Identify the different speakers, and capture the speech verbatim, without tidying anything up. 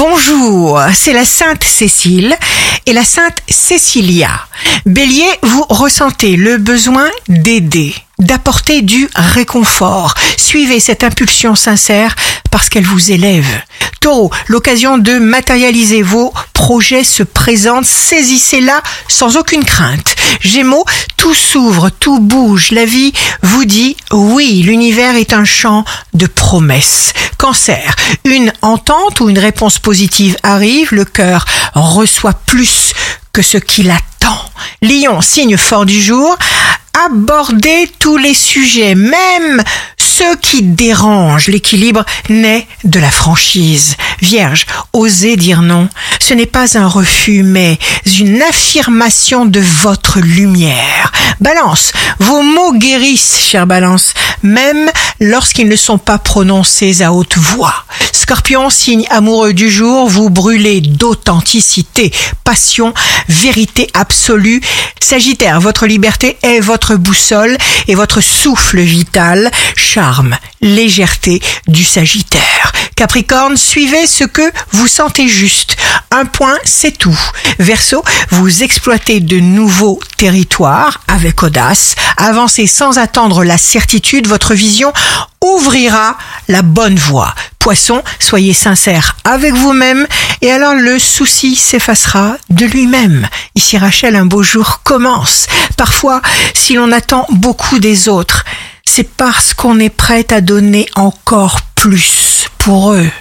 Speaker 1: Bonjour, c'est la Sainte Cécile et la Sainte Cécilia. Bélier, vous ressentez le besoin d'aider, d'apporter du réconfort. Suivez cette impulsion sincère parce qu'elle vous élève. Taureau, l'occasion de matérialiser vos projets se présente, saisissez-la sans aucune crainte. Gémeaux, tout s'ouvre, tout bouge, la vie vous dit oui, l'univers est un champ de promesses. Cancer, une entente ou une réponse positive arrive, le cœur reçoit plus que ce qu'il attend. Lion, signe fort du jour, abordez tous les sujets, même ceux qui dérangent. L'équilibre naît de la franchise. Vierge, osez dire non. Ce n'est pas un refus, mais une affirmation de votre lumière. Balance, vos mots guérissent, chère Balance, même lorsqu'ils ne sont pas prononcés à haute voix. Scorpion, signe amoureux du jour, vous brûlez d'authenticité, passion, vérité absolue. Sagittaire, votre liberté est votre boussole et votre souffle vital, charme, légèreté du Sagittaire. Capricorne, suivez ce que vous sentez juste. Un point, c'est tout. Verseau, vous exploitez de nouveaux territoires avec audace. Avancez sans attendre la certitude, votre vision ouvrira la bonne voie. Poisson, soyez sincère avec vous-même et alors le souci s'effacera de lui-même. Ici Rachel, un beau jour commence. Parfois, si l'on attend beaucoup des autres, c'est parce qu'on est prêt à donner encore plus pour eux.